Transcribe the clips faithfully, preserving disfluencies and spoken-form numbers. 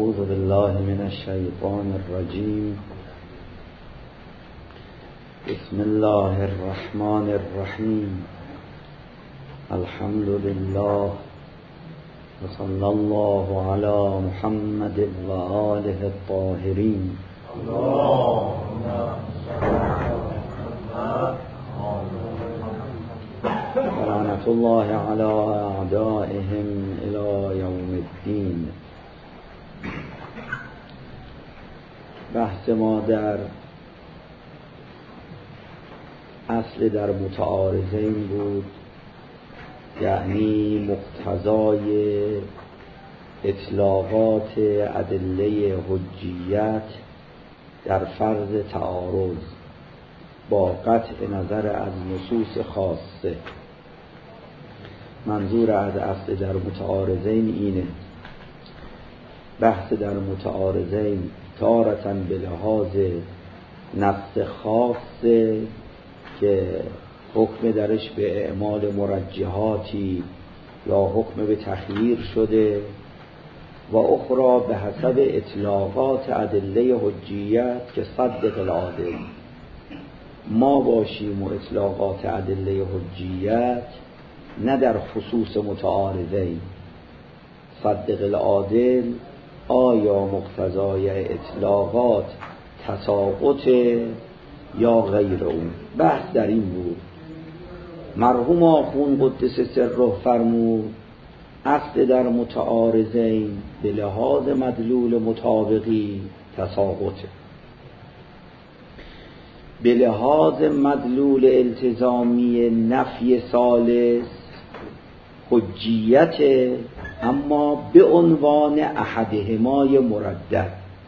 أعوذ بالله من الشيطان الرجيم. بسم الله الرحمن الرحيم. الحمد لله وصلى الله على محمد وآله الطاهرين. اللهم صل على محمد ولعنة الله على أعدائهم إلى يوم الدين. بحث ما در اصل در متعارضین بود، یعنی مقتضای اطلاقات ادله حجیت در فرض تعارض با قطع نظر از نصوص خاصه. منظور از اصل در متعارضین اینه: بحث در متعارضین تارةً به لحاظ نص خاصه که حکم درش به اعمال مرجحاتی یا حکم به تخییر شده، و اخرى به حسب اطلاقات ادله حجیت که صدق العادل ما باشیم و اطلاقات ادله حجیت نه در خصوص متعارضین. صدق العادل آیا مقتضای اطلاقات تساقط یا غیر اون؟ بحث در این بود. مرحوم آخوند قدس سره فرمود اصل در متعارضین به لحاظ مدلول مطابقی تساقطه، به لحاظ مدلول التزامی نفی ثالث حجیت، اما به عنوان احدهمای مردد.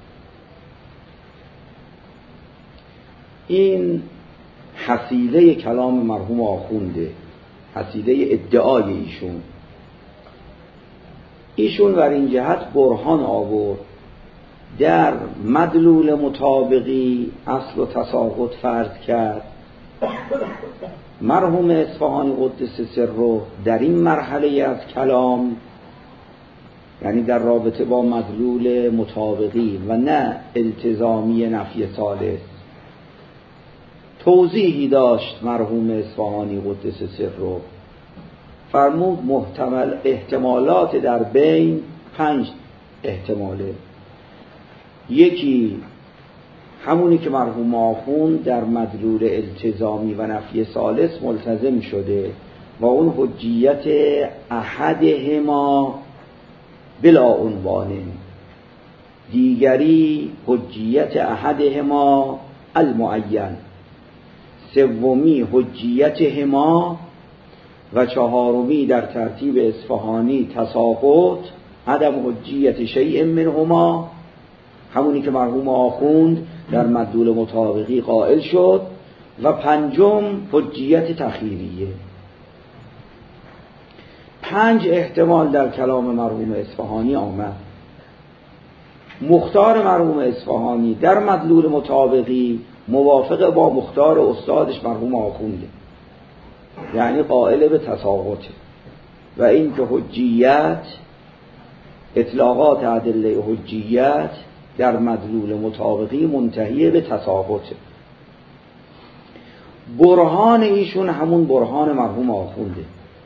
این حصیله کلام مرحوم آخونده، حصیله ادعای ایشون. ایشون بر این جهت برهان آورد در مدلول مطابقی اصل و تساقط فرض کرد. مرحوم اصفهانی قدس سره در این مرحله از کلام، یعنی در رابطه با مدلول مطابقی و نه التزامی نفی ثالث، توضیحی داشت. مرحوم اصفهانی قدس سره فرمود محتمل احتمالات در بین پنج احتماله. یکی همونی که مرحوم آخوند در مدلول التزامی و نفی ثالث ملتزم شده و اون حجیت احدهما بلا عنوانه. دیگری حجیت احدهما المعین. سومی حجیت هما، و چهارمی در ترتیب اصفهانی تساقط عدم حجیت شیء منهما، همونی که مرحوم آخوند در مدلول مطابقی قائل شد، و پنجم حجیت تخییریه. پنج احتمال در کلام مرحوم اصفهانی آمد. مختار مرحوم اصفهانی در مدلول مطابقی موافق با مختار استادش مرحوم آخونده، یعنی قائل به تساقطه، و این که حجیت اطلاقات ادله حجیت در مدلول مطابقی منتهی به تساقطه. برهان ایشون همون برهان مرحوم آخونده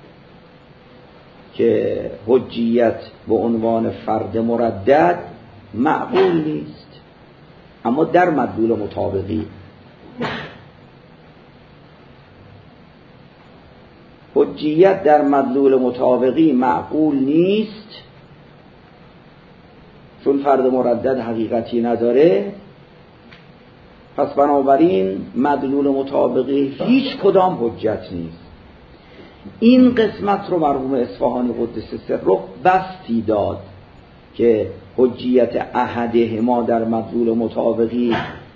که حجیت به عنوان فرد مردد معقول نیست، اما در مدلول مطابقی. حجیت در مدلول مطابقی معقول نیست چون فرد مردد حقیقتی نداره، پس بنابراین مدلول مطابقی هیچ کدام حجت نیست. این قسمت رو مرحوم اصفهانی قدس سره بستی داد که حجیت احدهما در مدلول مطابقی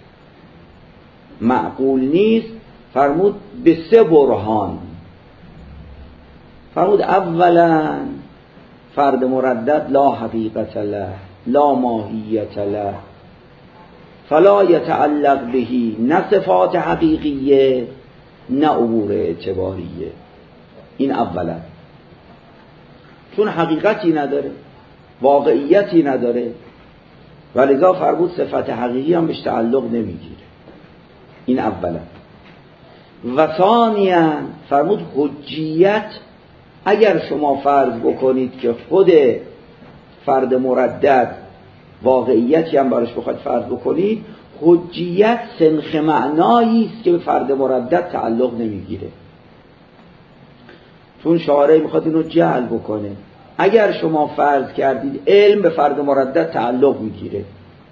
معقول نیست. فرمود به سه برهان. فرمود اولا فرد مردد لا حقیقت له، لا ماهیت له، فلا یتعلق بهی نه صفات حقیقیه نه امور اعتباریه. این اولا، چون حقیقتی نداره، واقعیتی نداره، ولذا فرمود صفت حقیقی هم بهش تعلق نمیگیره. این اولا. و ثانیاً فرمود حجیت اگر شما فرض بکنید که خود فرد مردد واقعیتی هم براش بخواید فرض بکنید، حجیت سنخ معنایی است که به فرد مردد تعلق نمیگیره، چون شارع میخواد اینو جعل بکنه. اگر شما فرض کردید علم به فرد مردد تعلق میگیره،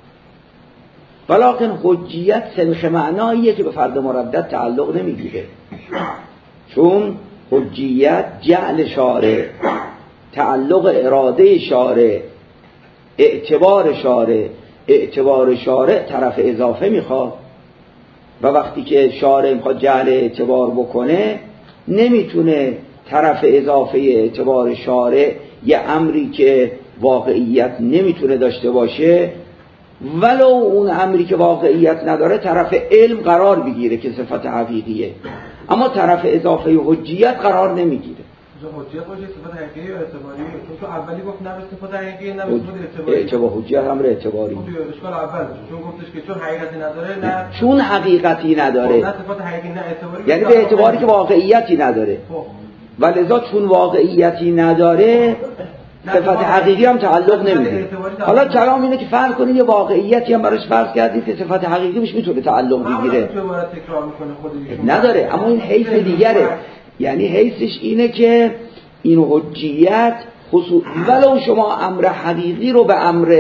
ولکن حجیت سنخ معناییه که به فرد مردد تعلق نمیگیره، چون حجیت جعل شارع، تعلق اراده شارع، اعتبار شارع، اعتبار شارع طرف اضافه میخواد و وقتی که شارع میخواد جعل اعتبار بکنه نمیتونه طرف اضافه اعتبار شارع یه امری که واقعیت نمیتونه داشته باشه ولو اون امری که واقعیت نداره طرف علم قرار بگیره که صفت حقیقیه، اما طرف اضافه حجیت قرار نمیگیره. حجیت باشه صفت حقیقی و اعتباریه، چون تو اولی گفت نه به صفت حقیقی نه به صفت اعتباری. اعتبار حجیت امر اعتباری. اشکال اول چون گفتش که چون حقیقتی نداره نه چون حقیقتی نداره نه صفت حقیقی نه اعتباری، یعنی به اعتباری که واقعیتی نداره. ولذا چون واقعیتی نداره صفت حقیقی هم تعلق نمیده. حالا کلام اینه که فرض کنید یه واقعیتی هم براش فرض کردید که صفت حقیقی بهش میتونه تعلق بگیره. نداره، اما این حیث دیگره. یعنی حیثش اینه که این حجیت خصوص ولو شما امر حقیقی رو به امر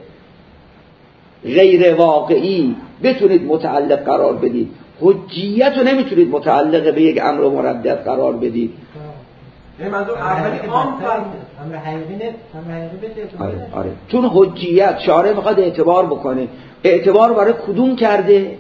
غیر واقعی بتونید متعلق قرار بدید، حجیت رو نمیتونید متعلق به یک امر مردد قرار بدید. یعنی منظور اولی عام فرض امر حقیقی نه، امر حقیقی بده. آره آره. چون حجیت شارع میخواد اعتبار بکنه، اعتبار برای کدوم کرده؟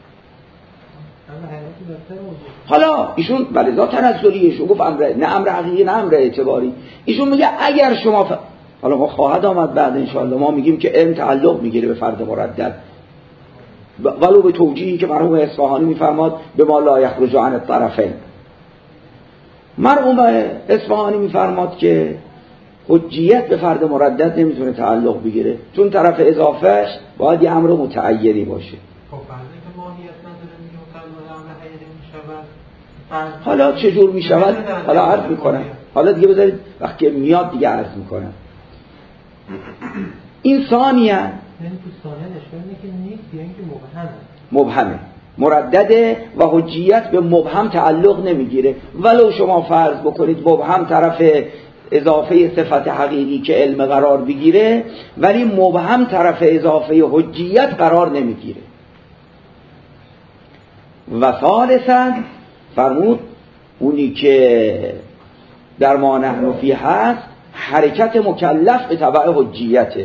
حالا ایشون ولذا تنزلیشون گفت امر نه امر حقیقی نه امر اعتباری. ایشون میگه اگر شما ف... حالا ما خواهد آمد بعد انشاءالله ما میگیم که علم تعلق میگیره به فرد مردد ولو به توجیهی که مرحوم اصفهانی میفرماد به ما لا یخرج عن الطرفین. مرحوم اصفهانی میفرماد که حجیت به فرد مردد نمیتونه تعلق بگیره چون طرف اضافهش باید یه امر متعینی باشه. حالا چجور می شود؟ حالا عرض می کنم. حالا دیگه بذارید وقتی میاد دیگه عرض می کنم. این ثانیه مبهمه، مردده و حجیت به مبهم تعلق نمیگیره. ولو شما فرض بکنید مبهم طرف اضافه صفت حقیقی که علم قرار بگیره، ولی مبهم طرف اضافه حجیت قرار نمیگیره. و ثالثاً فرمود اونی که در ما نحن فی هست حرکت مکلف به تبع حجیته.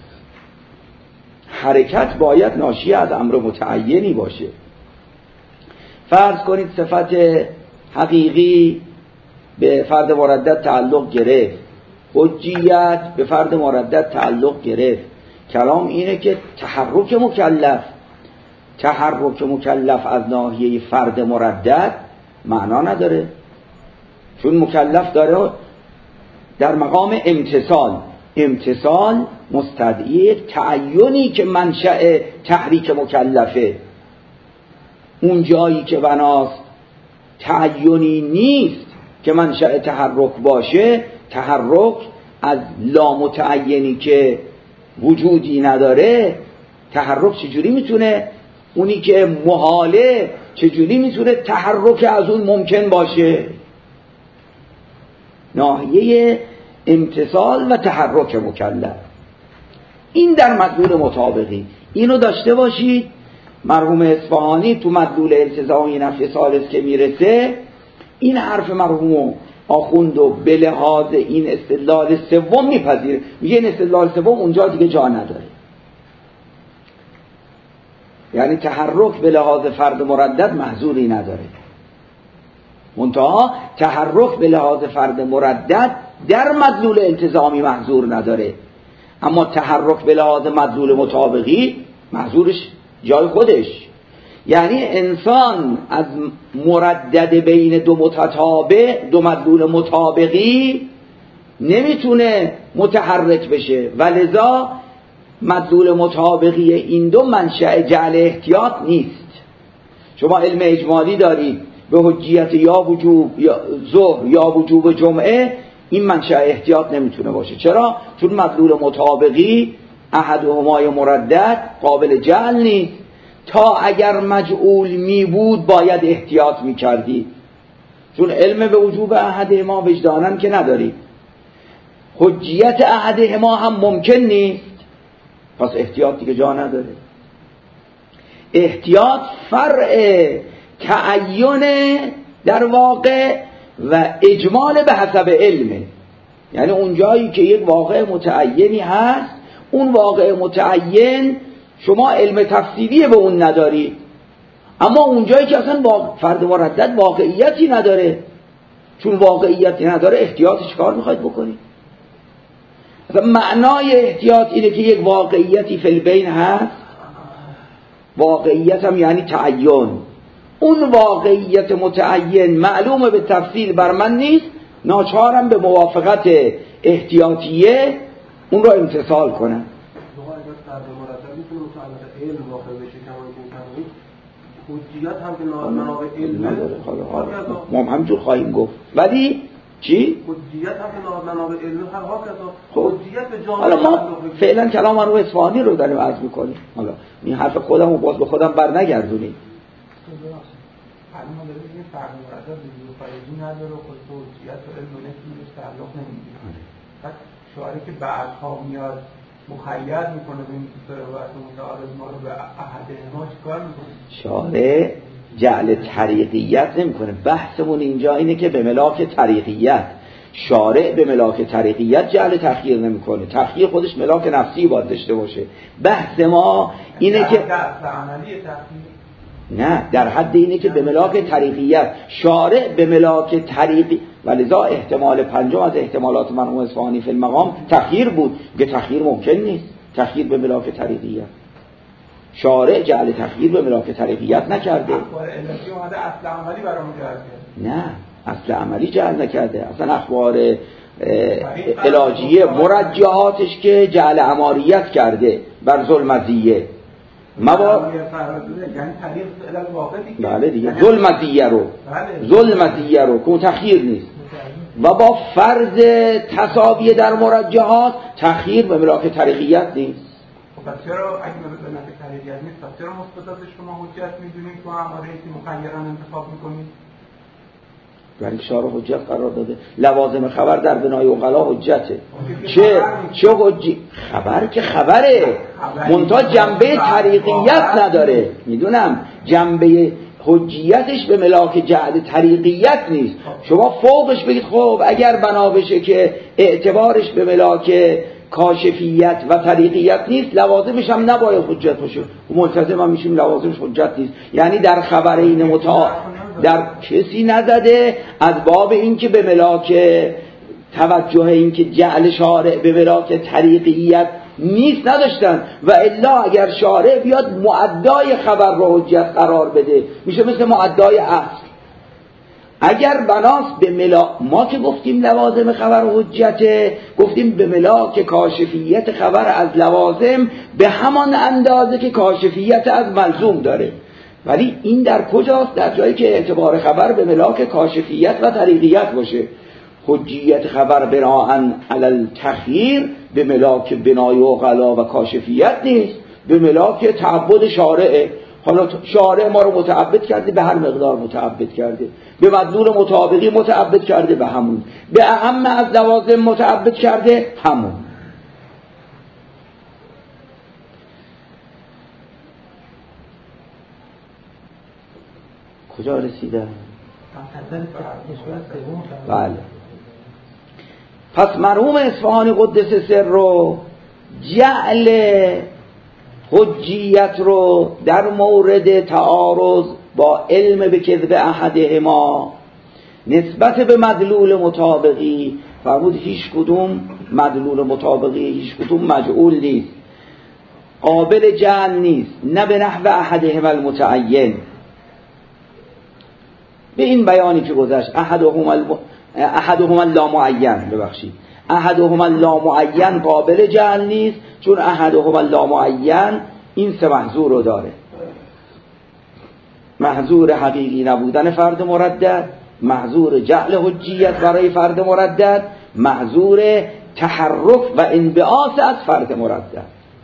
حرکت باید ناشی از امر متعینی باشه. فرض کنید صفت حقیقی به فرد مردد تعلق گرفت، حجیت به فرد مردد تعلق گرفت. کلام اینه که تحرک مکلف تحرک مکلف از ناحیه فرد مردد معنا نداره، چون مکلف داره در مقام امتصال. امتصال مستدعی تعینی که منشأ تحریک مکلفه. اون جایی که بناس تعینی نیست که منشأ تحرک باشه، تحرک از لامتعینی که وجودی نداره، تحرک چجوری میتونه اونی که محاله چجوری میتونه تحرک از اون ممکن باشه؟ ناحیه امتصال و تحرک مکلف. این در مدلول مطابقی اینو داشته باشید. مرحوم اصفهانی تو مدلول التزامی نفی ثالث که میرسه این حرف مرحوم آخوند و به لحاظ این استدلال سوم میپذیره، میگه این استدلال سوم اونجا دیگه جا نداره. یعنی تحرک به لحاظ فرد مردد محظوری نداره، منتها تحرک به لحاظ فرد مردد در مدلول التزامی محظور نداره، اما تحرک به لحاظ مدلول مطابقی محظورش جای خودش. یعنی انسان از مردد بین دو متتابع، دو مدلول مطابقی نمیتونه متحرک بشه، ولذا مدلول مطابقی این دو منشأ جعل احتیاط نیست. شما علم اجمالی دارید به حجیت یا وجوب یا ظهر یا وجوب جمعه، این منشأ احتیاط نمیتونه باشه. چرا؟ چون مدلول مطابقی احدهما مردد قابل جعل نیست. تا اگر مجعول می بود باید احتیاط می کردی، چون علم به وجوب احدهما وجداناً که نداری، حجیت احدهما هم ممکن نیست، پس احتیاط دیگه جا نداره. احتیاط فرع تعین در واقع و اجمال به حسب علمه. یعنی اون جایی که یک واقع متعینی هست، اون واقع متعین شما علم تفصیلی به اون نداری، اما اون جایی که اصلا فرد مردد واقعیتی نداره، چون واقعیتی نداره احتیاطش کار میخواید بکنی. اصلا معنای احتیاط اینه که یک واقعیتی فی البین هست، واقعیت هم یعنی تعین، اون واقعیت متعین معلومه به تفصیل بر من نیست، ناچارم به موافقت احتیاطیه اون را امتثال کنم. حجیت هم که منابع علم نداره. ما هم همینجور خواهیم گفت، ولی چی؟ حجیت هم که منابع علم هر ها کذا حجیت به جامعه. حالا ما فعلا کلام رو اصفهانی رو داریم عرض می‌کنیم. حالا این حرف خودم رو باز به خودم بر نگردونیم. ما داریم این فرق مرتب به خارجی نداره و خود حجیت و علم نمیشه تعلق نمیگیره. بعد شعاری که بعدها میاد مخیر میکنه به این ضرورت متعارض ما رو به احد ما چیکار میکنه؟ شارع جعل طریقیت نمیکنه. بحثمون اینجا اینه که به ملاک طریقیت، شارع به ملاک طریقیت جعل تخییر نمیکنه. تخییر خودش ملاک نفسی باید داشته باشه. بحث ما اینه که نه، در حد اینه که به ملاک طریقیت، شارع به ملاک طریقی، ولذا احتمال پنجم از احتمالات مرحوم اصفهانی فی المقام تخییر بود. که تخییر ممکن نیست، تخییر به ملاک طریقیت. شارع جعل تخییر به ملاک طریقیت نکرده. اصل عملی برامون کرده. نه، اصل عملی جعل نکرده. اصلا اخبار علاجیه مرجحاتش که جعل اماریت کرده بر ظلمزیه. مبا بله دیگه ظلمزیه رو ظلمزیه رو که تخییر نیست و با فرض تساویه در مرجحات تخییر به ملاک طریقیت نیست. خب چرا اگه به ملاک طریقیت نیست پس چرا مثبتات شما حجت میدونید که اماره که مخیران انتخاب میکنید؟ ولی شارع حجت قرار داده. لوازم خبر در بنای عقلا حجته. چه چه حجی خبر که خبره، منتها جنبه طریقیت نداره. میدونم جنبه حجیتش به ملاک جعل طریقیت نیست. شما فوقش بگید خب اگر بنا بشه که اعتبارش به ملاک کاشفیت و طریقیت نیست، لوازمش هم نباید حجت باشه. ملتزم هم میشیم لوازمش حجت نیست. یعنی در خبر این متا در کسی نزده از باب این که به ملاک توجه این که جعل شارع به ملاک طریقیت نیست نداشتن، و الا اگر شارع بیاد معدای خبر رو حجت قرار بده میشه مثل معدای اصل. اگر بناست به ملاک، ما که گفتیم لوازم خبر حجته، گفتیم به ملاک کاشفیت خبر از لوازم به همان اندازه که کاشفیت از ملزوم داره. ولی این در کجاست؟ در جایی که اعتبار خبر به ملاک کاشفیت و طریقیت باشه. حجیت خبر بناءً علی التخییر به ملاک بنای عقلا و کاشفیت نیست، به ملاک تعبد شارعه. حالا شارع ما رو متعبد کرده، به هر مقدار متعبد کرده، به مدلول مطابقی متعبد کرده، به همون، به اهم از لوازم متعبد کرده، همون. کجا رسیدم؟ بله. پس مرحوم اصفهانی قدس سر رو جعل حجیت رو در مورد تعارض با علم به کذب احدهما نسبت به مدلول مطابقی فرمود هیچ کدوم مدلول مطابقی هیچ کدوم مجعول نیست، قابل جعل نیست، نه به نحو احدهما المتعین. به این بیانی که گذشت احدهما الم... احدهما لا معین، ببخشید احدهما اللامعین قابل جعل نیست، چون احدهما اللامعین این سه محظور رو داره: محظور حقیقی نبودن فرد مردد، محظور جعل حجیت برای فرد مردد، محظور تحرک و انبعاث از فرد مردد.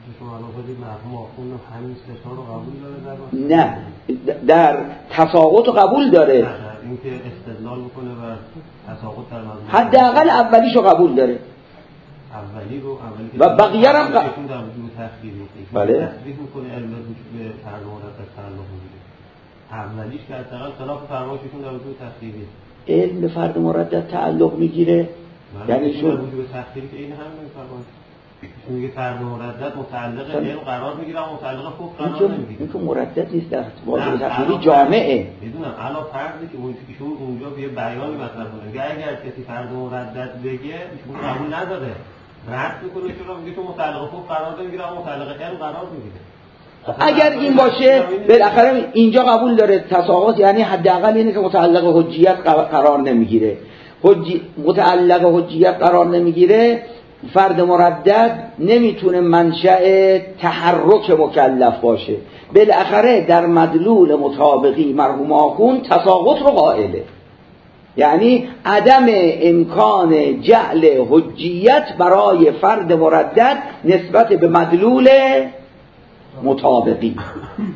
نه، در تساقط قبول داره، اینکه استدلال میکنه و تساقط در مضمون حداقل اولیشو قبول داره، اولی رو اولی و بقیه هم در وجود تخیلی بله تصریح میکنه علم وجود به فرد مردد تعلق میگیره. اولیش که حداقل خلاف فرمایششون در وجود تخیلی علم به فرد مردد تعلق میگیره، یعنی چون وجود تخیلی که این همین فرمایش میگه فرد مردد متعلق علم قرار میگیره و متعلق فوق قرار نمیگیره. این که مردد نیست، در واقع تخیلی جامعه. میدونم الان فردی که اون ایشون اونجا به بیانی مطلب کنه، میگه اگر کسی فرد مردد بگه ایشون قبول نداره، رد میکنه، چرا میگه تو متعلق فوق قرار نمیگیره و متعلق علم قرار میگیره. اگر این باشه بالاخره اینجا قبول داره تساقط، یعنی حداقل اینه که متعلق حجیت قرار نمیگیره. حجی... متعلق حجیت قرار نمیگیره، فرد مردد نمیتونه منشأ تحرک مکلف باشه. بالاخره در مدلول مطابقی مرحوم آخوند تساقط رو قائله، یعنی عدم امکان جعل حجیت برای فرد مردد نسبت به مدلول مطابقی.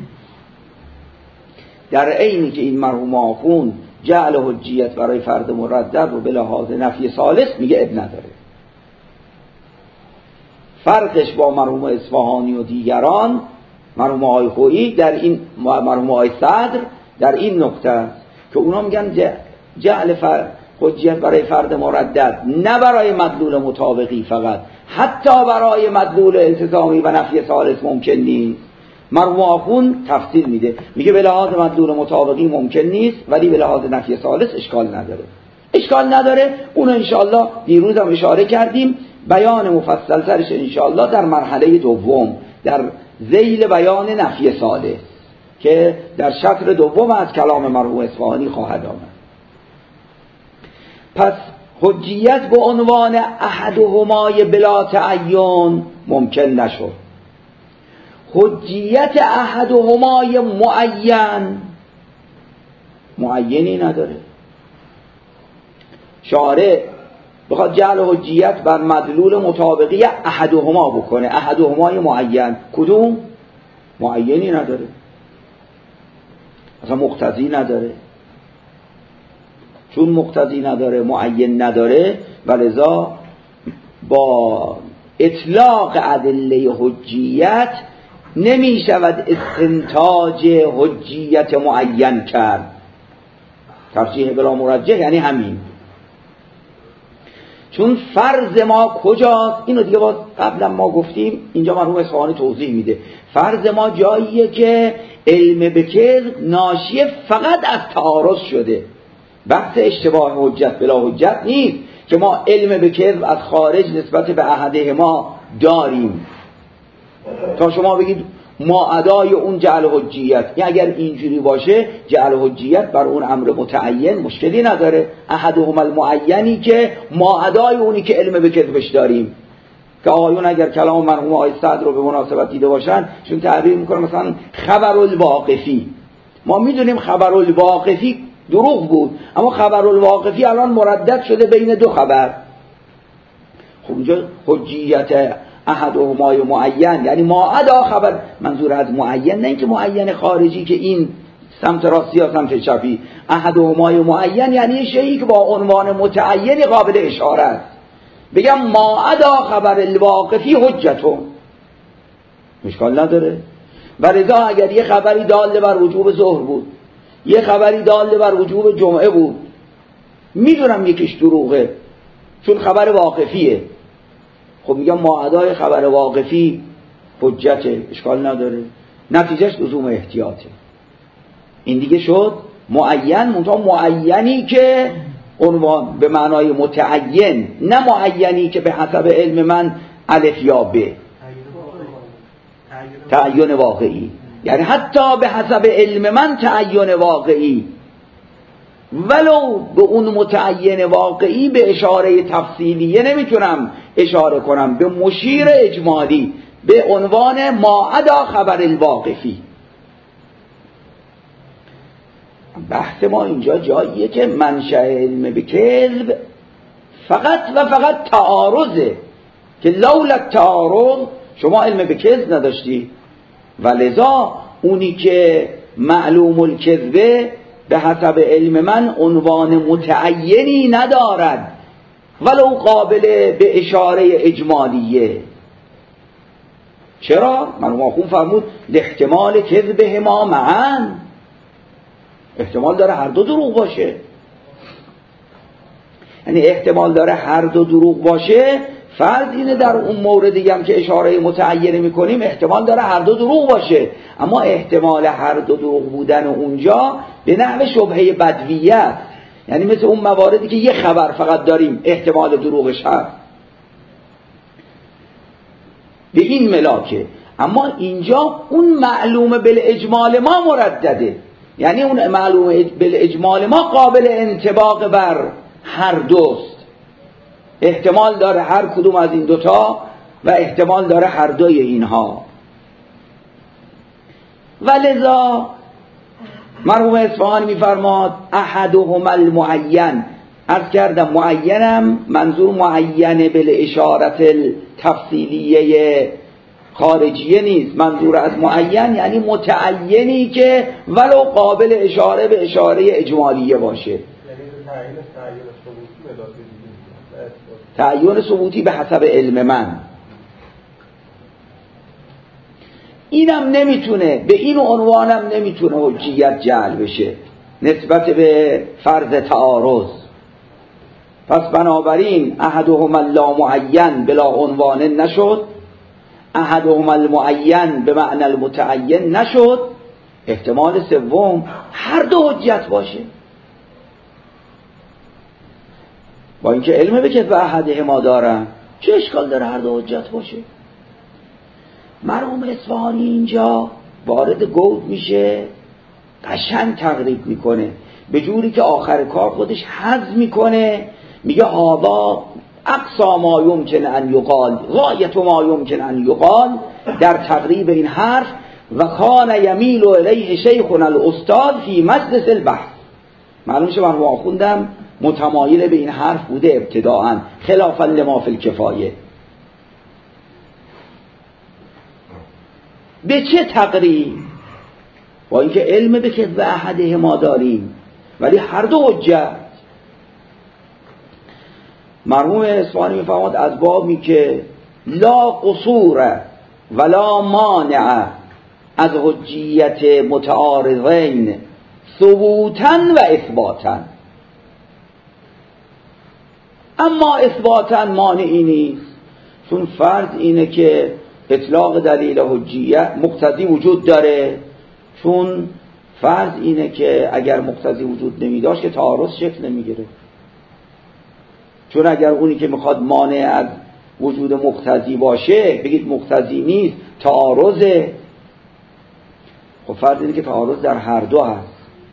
در عینی که این مرحوم آخوند جعل حجیت برای فرد مردد رو به لحاظ نفی ثالث میگه اب نداره. فرقش با مرحوم اصفهانی و دیگران، مرحوم آقای خویی در این، مرحوم آقای صدر در این نکته است که اونا میگن جعل حجیت برای فرد مردد نه برای مدلول مطابقی فقط، حتی برای مدلول التزامی و نفی ثالث ممکن نیست. مرحوم آخوند تفصیل میده، میگه به لحاظ مدلول مطابقی ممکن نیست، ولی به لحاظ نفی ثالث اشکال نداره. اشکال نداره اون انشاءالله دیروز هم اشاره کردیم، بیان مفصل ترش انشاءالله در مرحله دوم در ذیل بیان نفی ثالث که در شطر دوم از کلام مرحوم اصفهانی خواهد آمد. پس حجیت به عنوان احدهمای بلا تعین ممکن نشد. حجیت احدهمای معین معینی نداره. شارع بخواد جعل حجیت بر مدلول مطابقی احدهما بکنه، احدهمای معین کدوم؟ معینی نداره، اصلا مقتضی نداره. چون مقتضی نداره، معین نداره، ولذا با اطلاق ادله حجیت نمی شود استنتاج حجیت معین کرد. ترجیح بلا مرجح یعنی همین. چون فرض ما کجاست؟ اینو دیگه باز قبلا ما گفتیم، اینجا مرحوم اصفهانی توضیح میده. فرض ما جاییه که علم به کذب ناشی فقط از تعارض شده، بحث اشتباه حجت بلا حجت نیست که ما علم به کذب از خارج نسبت به احده ما داریم تا شما بگید ما ادای اون جعل حجیت. یعنی اگر اینجوری باشه جعل حجیت بر اون امر متعین مشکلی نداره، احدهم المعینی که ما ادای اونی که علم به کذبش داریم. که آقایون اگر کلام مرحوم آقای صدر رو به مناسبت دیده باشن، چون تعبیر میکنه مثلا خبر الواقفی، ما میدونیم خبر الواقفی دروغ بود، اما خبر الواقفی الان مردد شده بین دو خبر. خب اونجا حجیت احدهما معین یعنی ما ادا خبر، منظور از معین نه اینکه معین خارجی که این سمت راستی یا سمت چپی، احدهما معین یعنی شیئی که با عنوان متعین قابل اشاره است. بگم ما ادا خبر الواقفی حجتون، مشکل نداره. ولذا اگر یه خبری دال بر وجوب ظهر بود، یه خبری دال بر وجوب جمعه بود، میدونم یکیش دروغه چون خبر واقفیه، خب میگم ما ادای خبر واقفی حجته، اشکال نداره، نتیجهش لزوم احتیاطه. این دیگه شد معین، منتها معینی که عنوان به معنای متعین، نه معینی که به حسب علم من الف یا ب، تعین واقعی، یعنی حتی به حسب علم من تعین واقعی. ولو به اون متعین واقعی به اشاره تفصیلیه نمیتونم اشاره کنم، به مشیر اجمالی به عنوان ما عدا خبر الواقفی. بحث ما اینجا جاییه که منشأ علم به کذب فقط و فقط تعارضه، که لولا تعارض شما علم به کذب نداشتی، و لذا اونی که معلوم الکذبه به حسب علم من عنوان متعینی ندارد ولو قابل به اشاره اجمالیه. چرا؟ مرحوم آخوند فرمود لاحتمال کذبهما معا، احتمال داره هر دو دروغ باشه. یعنی احتمال داره هر دو دروغ باشه، فرض اینه در اون موردی هم که اشاره متعینه میکنیم احتمال داره هر دو دروغ باشه، اما احتمال هر دو دروغ بودن اونجا به نحو شبهه بدویت، یعنی مثل اون مواردی که یه خبر فقط داریم احتمال دروغش هست، به این ملاکه. اما اینجا اون معلوم بالاجمال ما مردده، یعنی اون معلوم بالاجمال ما قابل انطباق بر هر دوست، احتمال داره هر کدوم از این دوتا و احتمال داره هر دوی اینها. ولذا مرحوم اصفهانی میفرماد احدهما المعین، عرض کردم معینم منظور معینه بالاشارت التفصیلیه خارجیه نیست، منظور از معین یعنی متعینی که ولو قابل اشاره به اشاره اجمالیه باشه، تعیین ثبوتی به حسب علم من. اینم نمیتونه، به این عنوانم نمیتونه حجیت جعل بشه نسبت به فرض تعارض. پس بنابراین احدهما لا معین بلا عنوان نشد، احدهما المعین به معنی المتعین نشد، احتمال سوم هر دو حجت باشه، با اینکه علم به کذب احدهما دارن، چه اشکال داره هر دو حجت باشه؟ مرحوم اصفهانی اینجا وارد گود میشه، قشنگ تقریب میکنه، به جوری که آخر کار خودش حذف میکنه، میگه هذا اقصا ما یمکن ان یقال، غایت ما یمکن ان یقال در تقریب این حرف، و کان یمیل الیه شیخنا الاستاد فی مجلس البحث. معلوم شه من خوندم متمایل به این حرف بوده ابتداءً، خلافا لما فی الکفایه. به چه تقریب؟ با اینکه علم به کذب احدهما داریم ولی هر دو حجت. مرحوم اصفهانی میفرماد از بابی که لا قصور ولا مانع از حجیت متعارضین ثبوتا و اثباتا، اما اثباتا مانعی نیست، چون فرض اینه که اطلاق دلیل حجیت مقتضی وجود داره، چون فرض اینه که اگر مقتضی وجود نمی داشت که تعارض شکل نمیگیره، چون اگر اونی که میخواد مانع از وجود مقتضی باشه بگید مقتضی نیست تعارضه، خب فرض اینه که تعارض در هر دو هست،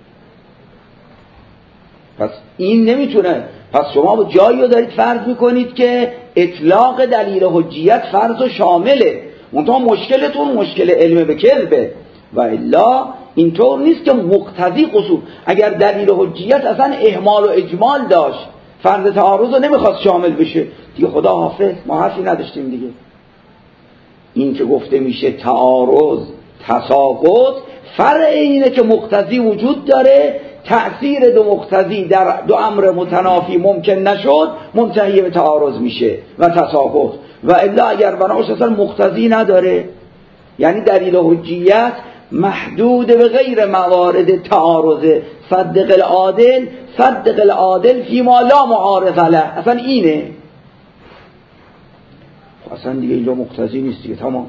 پس این نمیتونه. پس شما جایی رو دارید فرض میکنید که اطلاق دلیل حجیت فرض و شامله، منتها مشکلتون مشکل علم به کذبه، و الا اینطور نیست که مقتضی قصور. اگر دلیل حجیت اصلا اهمال و اجمال داشت، فرض تعارض رو نمیخواست شامل بشه، دیگه خدا حافظ ما حرفی نداشتیم دیگه. این که گفته میشه تعارض تساقط، فرع اینه که مقتضی وجود داره، تأثیر دو مقتضی در دو امر متنافی ممکن نشد، منتهی به تعارض میشه و تساقط، و الا اگر بناش اصلا مقتضی نداره، یعنی دلیل حجیت محدود به غیر موارد تعارض. صدق العادل صدق العادل فیما لا معارض له، اصلا اینه، اصلا دیگه اینجا مقتضی نیست دیگه، تمام.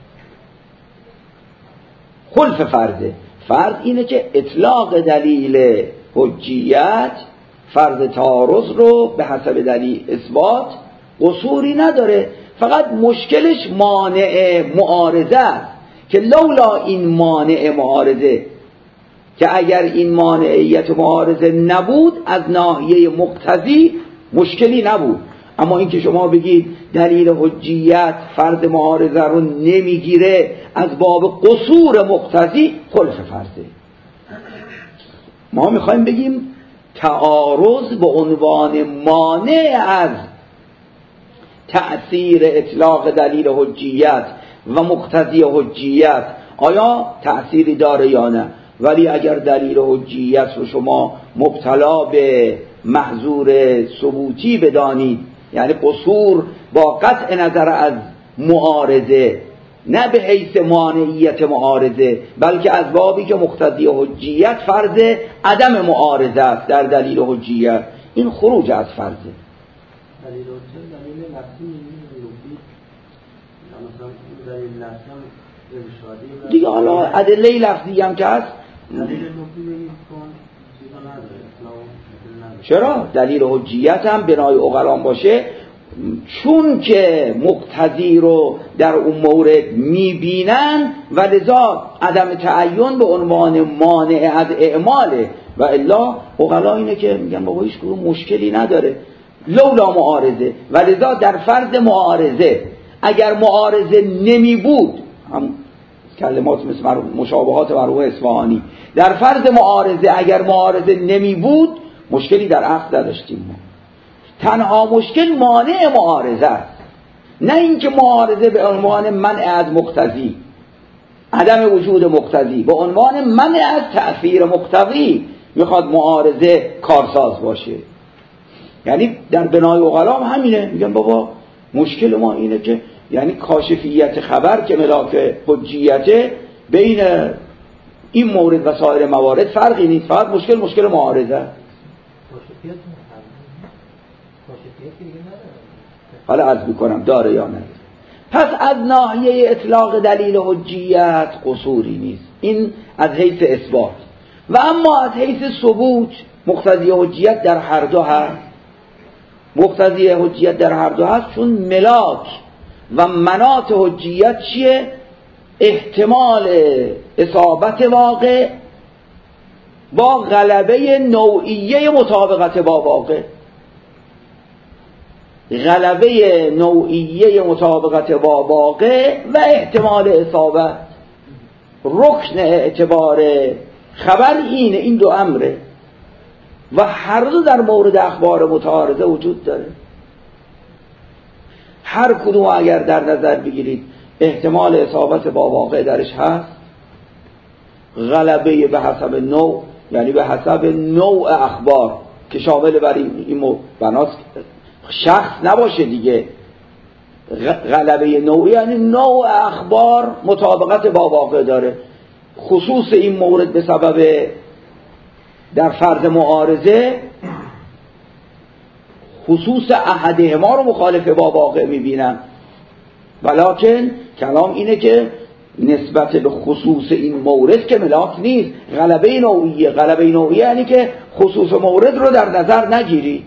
خلف فرضه، فرض اینه که اطلاق دلیل حجیت فرض تعارض رو به حسب دلیل اثبات قصوری نداره، فقط مشکلش مانع معارضه است که لولا این مانع معارضه که اگر این مانعیت معارضه نبود از ناحیه مقتضی مشکلی نبود. اما اینکه شما بگید دلیل حجیت فرض معارضه رو نمیگیره از باب قصور مقتضی، خلف فرضه. ما میخوایم بگیم تعارض به عنوان مانع از تأثیر اطلاق دلیل حجیت و مقتضی حجیت آیا تأثیری داره یا نه. ولی اگر دلیل حجیت رو شما مبتلا به محظور ثبوتی بدانید، یعنی قصور با قطع نظر از معارضه، نه به حیث مانعیت معارضه، بلکه از بابی که مقتضی حجیت فرض عدم معارضه است در دلیل حجیت، این خروج از فرضه. دلیل حجیت دلیل لفظی نیست، مثلا دلیل لفظی هم ارشادی دیگه. حالا ادله لفظی هم که هست، دلیل لفظی بگید کن چیزا نداره. چرا؟ دلیل حجیت هم بنای عقلان باشه، چون که مقتضی رو در اون مورد میبینن و لذا عدم تعین به عنوان مانع از اعماله. و الا عقلا اینه که میگن بابا هیچ کدوم مشکلی نداره لولا معارضه، و لذا در فرض معارضه اگر معارضه نمی بود، هم کلمات مثل مشابهات مرحوم اصفهانی، در فرض معارضه اگر معارضه نمی بود مشکلی در اصل نداشتیم. ما تنها مشکل مانع معارضه است، نه اینکه معارضه به عنوان منع از مقتضی، عدم وجود مقتضی، به عنوان منع از تأثیر مقتضی میخواد معارضه کارساز باشه. یعنی در بنای عقلا همینه، میگن بابا مشکل ما اینه که یعنی کاشفیت خبر که ملاک حجیته بین این مورد و سایر موارد فرقی نیست، فقط مشکل مشکل معارضه. حالا عرض میکنم داره یا نه. پس از ناحیه اطلاق دلیل حجیت قصوری نیست، این از حیث اثبات. و اما از حیث ثبوت مقتضی حجیت در هر دو هست. مقتضی حجیت در هر دو هست چون ملاک و مناط حجیت چیه؟ احتمال اصابت واقع با غلبه نوعیه مطابقت با واقع. غلبه نوعیه مطابقت با واقع و احتمال اصابت. رکن اعتبار خبر اینه، این دو امره و هر دو در مورد اخبار متعارضه وجود داره. هر کدوم اگر در نظر بگیرید احتمال اصابت با واقع درش هست، غلبه به حسب نوع، یعنی به حسب نوع اخبار که شامل بر این بناس شخص نباشه دیگه. غلبه نوعی یعنی نوع اخبار مطابقت با واقع داره. خصوص این مورد به سبب در فرض معارضه خصوص احدهما رو مخالف با واقع میبینن، ولکن کلام اینه که نسبت به خصوص این مورد که ملاک نیست، غلبه نوعیه. غلبه نوعیه یعنی که خصوص مورد رو در نظر نگیری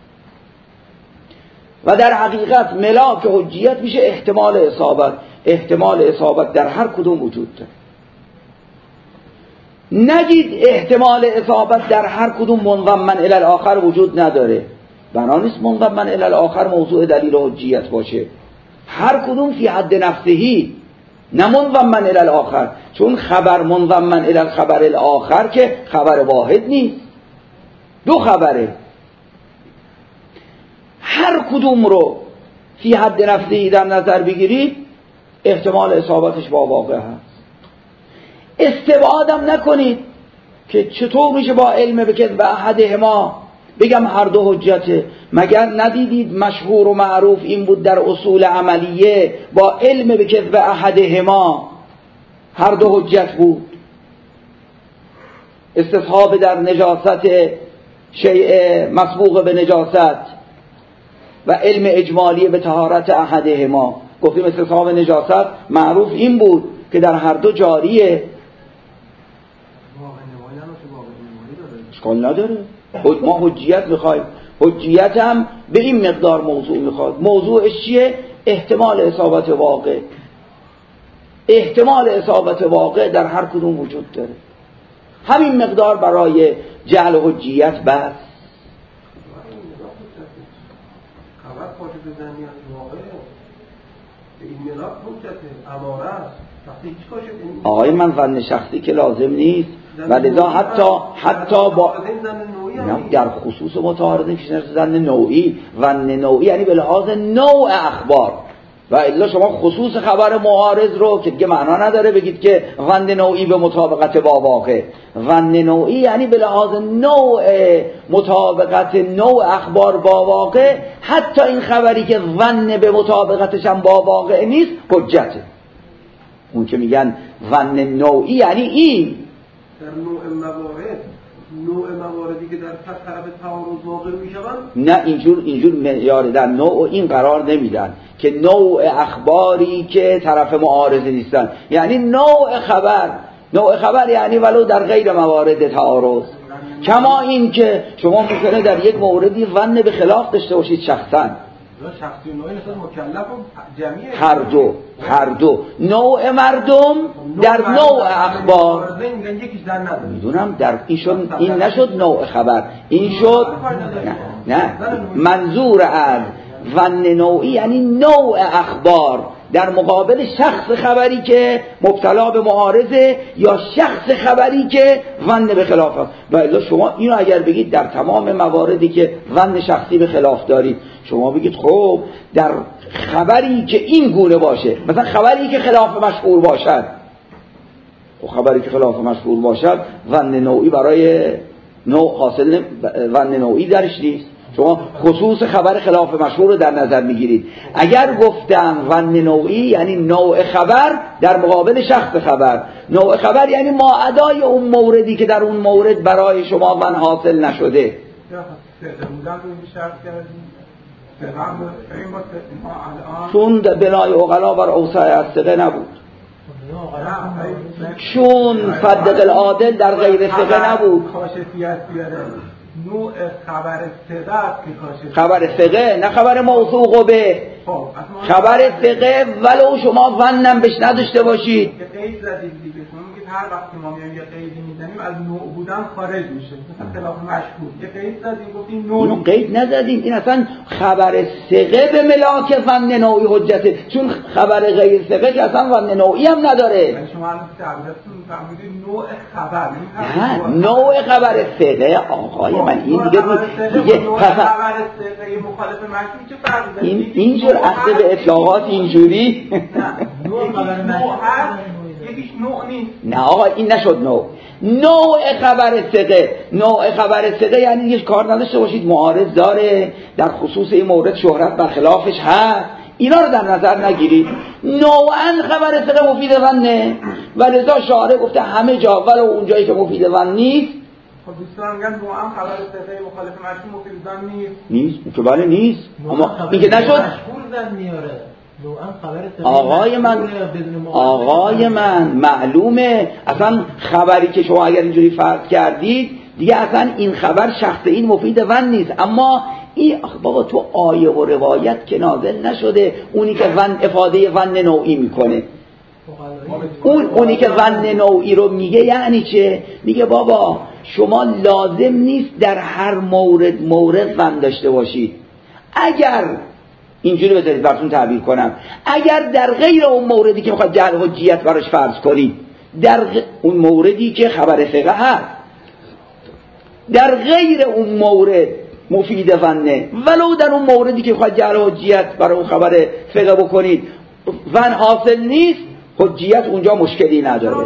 و در حقیقت ملاک حجیت میشه احتمال اصابت. احتمال اصابت در هر کدوم وجود داره. نگید احتمال اصابت در هر کدوم منضمن الی الاخر وجود نداره. بنا نیست منضمن الی الاخر موضوع دلیل حجیت باشه. هر کدوم فی حد نفسهی، نه منضمن الی الاخر، چون خبر منضمن الی الخبر الاخر که خبر واحد نیست، دو خبره. هر کدوم رو فی حد نفسهی در نظر بگیرید احتمال اصابتش با واقع هست. استبعادم نکنید که چطور میشه با علم به کذب احدهما بگم هر دو حجته. مگر ندیدید مشهور و معروف این بود در اصول عملیه با علم به کذب احدهما هر دو حجت بود. استصحاب در نجاست شیء مسبوق به نجاست و علم اجمالی به طهارت احدهما. گفتیم استصحاب نجاست معروف این بود که در هر دو جاریه، اشکال نداره. ما حجیت میخوایم، حجیت هم به این مقدار موضوع میخواد. موضوعش چیه؟ احتمال اصابت واقع. احتمال اصابت واقع در هر کدوم وجود داره. همین مقدار برای جعل حجیت بس. خبر پاشه بزنی از واقع به این ملاک حجته اماره است. وقتی هیچ کاشه آقای من ظن شخصی که لازم نیست و لذا حتی حتی با نه در خصوص متعارضین که ظن نوعی ظن نوعی یعنی به لحاظ نوع اخبار و الا شما خصوص خبر معارض رو که دیگه معنا نداره بگید که ظن نوعی به مطابقت با واقع. ظن نوعی یعنی به لحاظ نوع مطابقت نوع اخبار با واقع، حتی این خبری که ظن به مطابقتش هم با واقع نیست حجته. اون که میگن ظن نوعی یعنی این در نوع موارد نوع مواردی که در طرف تعارض واقع میشوند نه اینجور اینجور معیار در نوع این قرار نمیدن که نوع اخباری که طرف معارض نیستن، یعنی نوع خبر. نوع خبر یعنی ولو در غیر موارد تعارض، کما این که شما ممکنه در یک موردی ظن به خلاف داشته باشید شخصا شخصی نوعی نسبت مکلف و جمعی هر دو هر دو نوع مردم در نوع اخبار میدونم در این شد این نشد نوع خبر، این شد نه, نه. منظور از ظن نوعی یعنی نوع اخبار در مقابل شخص خبری که مبتلا به معارضه یا شخص خبری که ظن به خلاف است. و الا شما اینو اگر بگید در تمام مواردی که ظن شخصی به خلاف دارید، شما بگید خب در خبری که این گونه باشه، مثلا خبری که خلاف مشهور باشد، خب خبری که خلاف مشهور باشد ظن نوعی برای نوع حاصل ظن نوعی درش نیست. شما خصوص خبر خلاف مشهور رو در نظر میگیرید. اگر گفتم ظن نوعی یعنی نوع خبر در مقابل شخص خبر، نوع خبر یعنی ماعدای اون موردی که در اون مورد برای شما ظن حاصل نشده. چون بنای عقلا بر اوسع الثقه نبود، چون صدق العادل در غیر ثقه نبود. نوع خبر ثقه است که کاشف خبر ثقه نه خبر موثوق به خبر ثقه ولو شما ظنم بهش نداشته باشید. که قید زدید دیگه، شما میگید هر وقت ما میایم یه قیدی میزنیم از نوع بودن خارج میشه، مثلا خلاف مشهور یه قید زدیم گفتیم نوع. اینو قید نزدیم، این اصلا خبر ثقه به ملاک ظن نوعی حجته، چون خبر غیر ثقه که اصلا ظن نوعی هم نداره. یعنی شما الان تعبیرتون فهمیدید نوع خبر، نه نوع خبر ثقه آقای من این دیگه دیگه پس این اینجور اصل به اطلاقات اینجوری نه آقا این نشد نوع نوع خبر ثقه. نوع خبر ثقه یعنی یه کار نداشته باشید معارض داره در خصوص این مورد شهرت برخلافش هست، اینا رو در نظر نگیرید. نوعاً خبر ثقه مفید ظنه و لذا شارع گفته همه جا ولو اون جایی که مفید ظن نیست. خب دوستان میگن نوعاً خبر ثقه مخالف مشهور مفید ظن نیست. نیست که بله نیست، اما اینکه نشد مشهور ظن میاره. آقای من آقای من معلومه اصلا خبری که شما اگر اینجوری فرض کردید دیگه اصلا این خبر شخص این مفید ظن نیست، اما این بابا تو آیه و روایت که نازل نشده اونی که ظن افاده ظن نوعی میکنه، اون اونی که ظن نوعی رو میگه یعنی چه؟ میگه بابا شما لازم نیست در هر مورد مورد ظن داشته باشید. اگر اینجوری بذارید براتون تعبیر کنم، اگر در غیر اون موردی که میخواد جعل حجیت براش فرض کنید، در غ... اون موردی که خبر ثقه هست، در غیر اون مورد مفید ظنه ولو در اون موردی که میخواد جعل حجیت برای اون خبر ثقه بکنید ظن حاصل نیست، حجیت اونجا مشکلی نداره.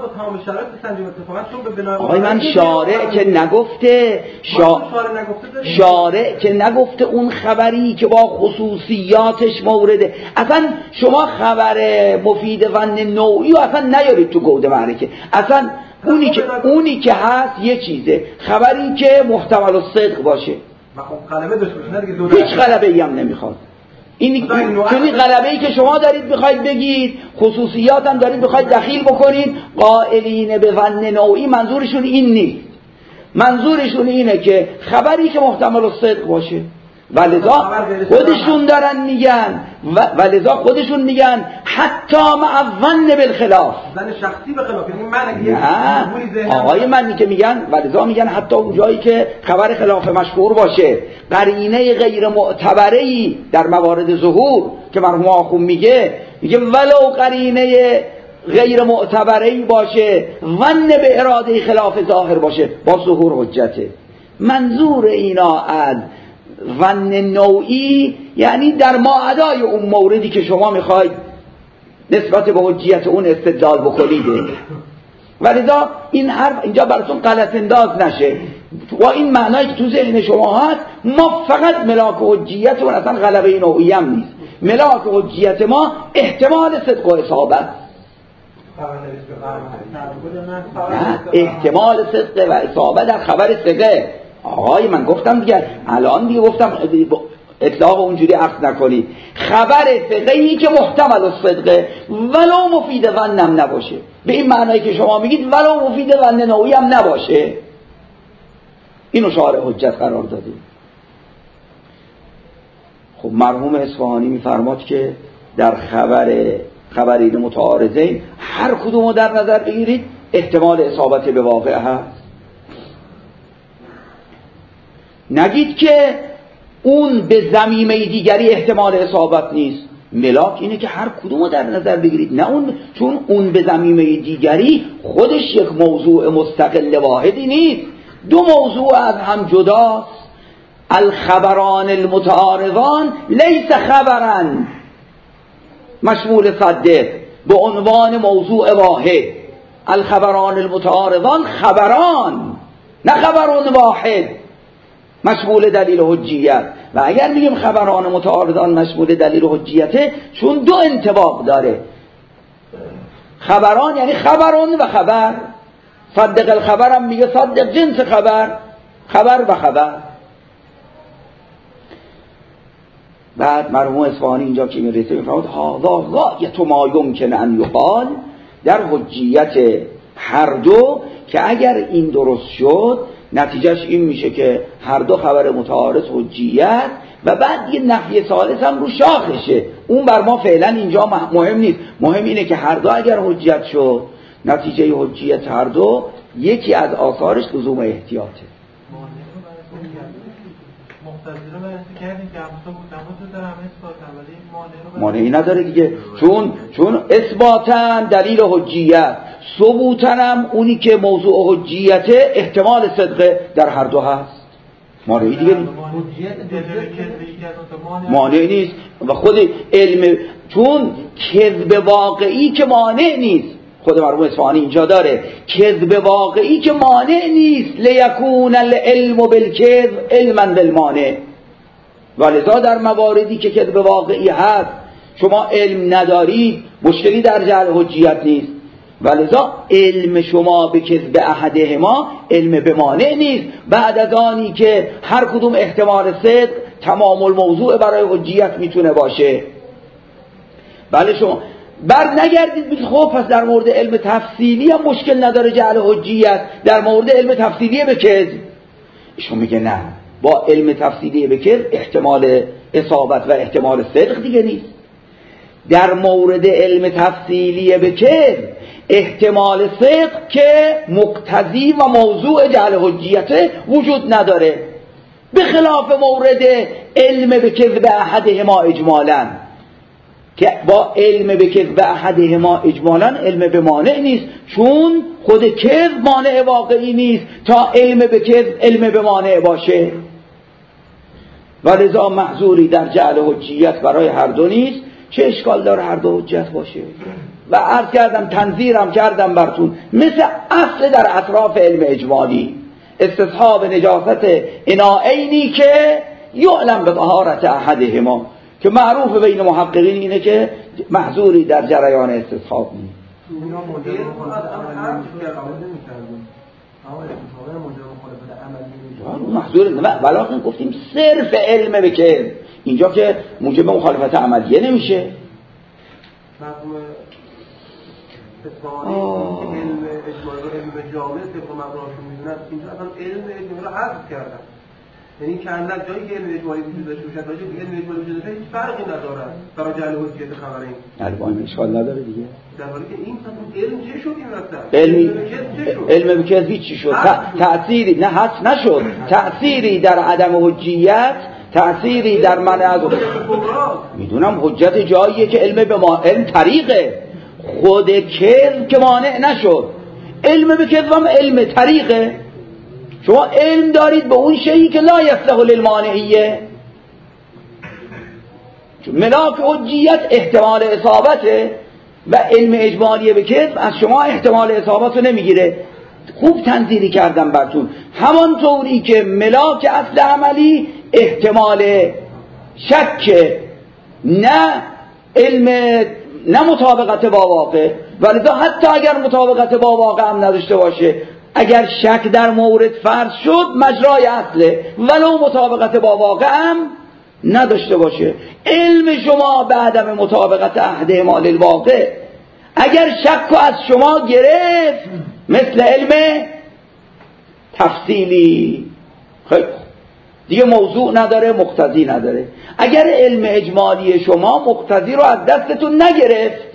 آقای من شارع که نگفته شا... شارع که نگفته اون خبری که با خصوصیاتش مورده. اصلا شما خبر مفید ظن نوعی و اصلا نیارید تو گود معرکه. اصلا اونی که اونی که هست یه چیزه، خبری که محتمل الصدق باشه هیچ غلبه‌ای هم نمیخواد. این چون این غلبه‌ای که شما دارید میخواید بگید، خصوصیات هم دارید میخواید دخیل بکنید، قائلین به ظن نوعی منظورشون این نیست. منظورشون اینه که خبری که محتمل الصدق باشه، ولذا خودشون دارن میگن ولذا خودشون میگن حتی مع الظن بالخلاف، زن شخصی به خلاف، یعنی من نه آقای من که میگن ولذا میگن حتی اون جایی که خبر خلاف مشهور باشه، قرینه غیر معتبری در موارد ظهور که مرحوم آخوند میگه میگه ولو قرینه غیر معتبری باشه، ظن به اراده خلاف ظاهر باشه، با ظهور حجته. منظور اینا از ظن نوعی یعنی در ماعدای اون موردی که شما میخواید نسبت به حجیت اون استدلال بکنید. ولذا این حرف اینجا براتون غلط انداز نشه. با این معنایی که تو ذهن شما هست، ما فقط ملاک حجیت و اصلا غلبه نوعی هم نیست. ملاک حجیت ما احتمال صدق و اصابت، احتمال صدق و اصابت در خبر ثقه. آقای من گفتم دیگه، الان دیگه گفتم اطلاق اونجوری عقد نکنید. خبر ثقه‌ای که محتمل الصدقه ولو مفید ظنم نباشه، به این معنایی که شما میگید ولو مفید ظن نوعی هم نباشه، اینو شارع حجت قرار داده. خب مرحوم اصفهانی میفرماد که در خبر خبرین متعارضین هر کدومو در نظر بگیرید احتمال اصابت به واقع هست. نگید که اون به ضمیمه دیگری احتمال اصابت نیست. ملاک اینه که هر کدومو در نظر بگیرید، نه اون، چون اون به ضمیمه دیگری خودش یک موضوع مستقل واحدی نیست، دو موضوع از هم جداست. الخبران المتعارضان لیس خبرن مشمول صدق به عنوان موضوع واحد. الخبران المتعارضان خبران، نه خبران واحد مشمول دلیل حجیت. و اگر میگیم خبران متعارضان مشمول دلیل حجیته، چون دو انطباق داره. خبران یعنی خبران و خبر، صدق الخبر هم میگه صدق جنس خبر، خبر و خبر. بعد مرحوم اصفهانی اینجا که میرسه میفرماد هذا غایت ما یمکن ان یقال، در حجیت هر دو که اگر این درست شد نتیجهش این میشه که هر دو خبر متعارض حجیت و بعد یه نفی ثالث هم رو شاخشه. اون بر ما فعلا اینجا مهم نیست. مهم اینه که هر دو اگر حجت شد، نتیجه حجیت هر دو یکی از آثارش لزوم احتیاطه. مانعی نداره دیگه، چون چون اثباتاً دلیل حجیت، ثبوتاً هم اونی که موضوع حجیت احتمال صدقه در هر دو هست. مانعی دیگه مانع نیست. و خود علم، چون کذب واقعی که مانع نیست، خود مرحوم اصفهانی اینجا داره کذب واقعی که مانع نیست، لیکون العلم بالکذب علما بالمانع. ولذا در مواردی که کذب واقعی هست شما علم ندارید، مشکلی در جعل حجیت نیست. ولذا علم شما به کذب احدهما علم به مانع نیست، بعد از آنی که هر کدوم احتمال صدق تمام الموضوع برای حجیت میتونه باشه. بله شما بر نگردید بگید خب پس در مورد علم تفصیلی هم مشکل نداره جعل حجیت، در مورد علم تفصیلی به کذب. ایشون میگه نه، با علم تفصیلی به کذب احتمال اصابت و احتمال صدق دیگه نیست. در مورد علم تفصیلی به کذب احتمال صدق که مقتضی و موضوع جعل حجیت وجود نداره، به خلاف مورد علم به کذب احدهما اجمالاً که با علم به کذب احدهما اجمالاً علم به مانع نیست، چون خود کذب مانع واقعی نیست تا علم به کذب علم به مانع باشه. و لذا محظوری در جعل حجیت برای هر دو نیست. چه اشکال داره هر دو حجت باشه؟ و عرض کردم تنظیرم کردم براتون، مثل اصل در اطراف علم اجمالی، استصحاب نجاست اناعینی که یعلم به طهارت احدهما، که معروف بین محققین اینه که محظوری در جریان استصحاب نیست. محظور ولیکن گفتیم صرف علم به که اینجا که موجب مخالفت عملیه نمیشه. مرحوم اصفهانی علم اجمالی و علم جامع طبق مبناشون میدونن، اینجا اصلا علم اجمالی رو حذف کردن. یعنی که اندک جایی که علم اجمالی وجود داشته باشد راجع به علم اجمالی وجود داشته هیچ فرقی ندارد برای جعل حجیت خبرین. البته اشکال نداره دیگه. در حالی که این علم چه شد این وقت؟ علم علم بکذبی چی شد؟ تأثیری نه حس نشد. تأثیری در عدم حجیت، تأثیری در منع از میدونم حجت جاییه که علم به ما علم طریقه. خود کذب که مانع نشد. علم بکذب هم علم طریقه. شما علم دارید به اون شیئی که لا یصلح للمانعیه. ملاک حجیت احتمال اصابته و علم اجمالی به کذب از شما احتمال اصابت رو نمیگیره. خوب تنظیری کردم براتون. همانطوری که ملاک اصل عملی احتمال شک نه علم نه مطابقت با واقع، ولی حتی اگر مطابقت با واقع هم نداشته باشه، اگر شک در مورد فرض شد مجرای اصله، ولو مطابقت با واقع هم نداشته باشه. علم شما به عدم مطابقت احتمال الواقع اگر شک از شما گرفت مثل علم تفصیلی خیلی دیگه موضوع نداره، مقتضی نداره. اگر علم اجمالی شما مقتضی رو از دستتون نگرفت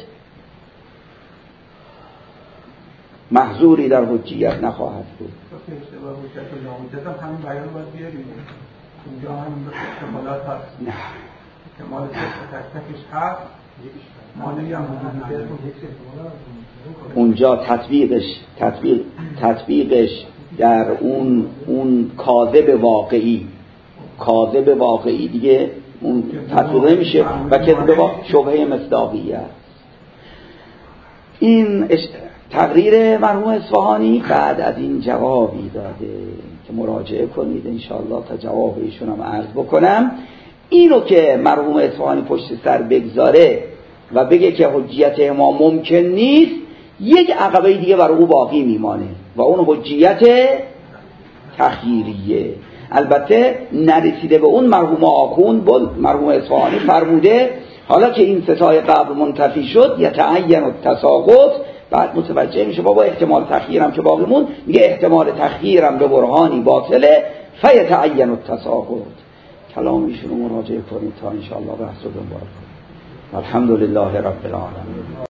محظوری در حجیت نخواهد بود. اشتباه حجت و ناحجت هم همین بیان باید بیاریم. اونجا هم احتمالات هست. نه احتمال تک تکش هست. مانعی هم اونجا تطبیقش تطبیق تطبیقش در اون اون کاذب واقعی کاذب واقعی دیگه اون تطبیق نمیشه و کذب با شبهه مصداقیه. این تقریر مرحوم اصفهانی بعد از این جوابی داده که مراجعه کنید انشاءالله تا جواب ایشون هم عرض بکنم. اینو که مرحوم اصفهانی پشت سر بگذاره و بگه که حجیت ما ممکن نیست، یک عقبه دیگه برای او باقی میمانه و اون حجیت تخییریه. البته نرسیده به اون مرحوم آخوند بود مرحوم اصفهانی فرموده حالا که این ستای قبل منتفی شد یتعین التساقط، بعد متوجه میشه بابا احتمال تخییرم که باقی مون، میگه احتمال تخییرم به برهانی باطله فیتعین التساقط. کلام ایشونو مراجعه کنید تا انشاءالله بحث رو دنبال کنید. الحمدلله رب العالمین.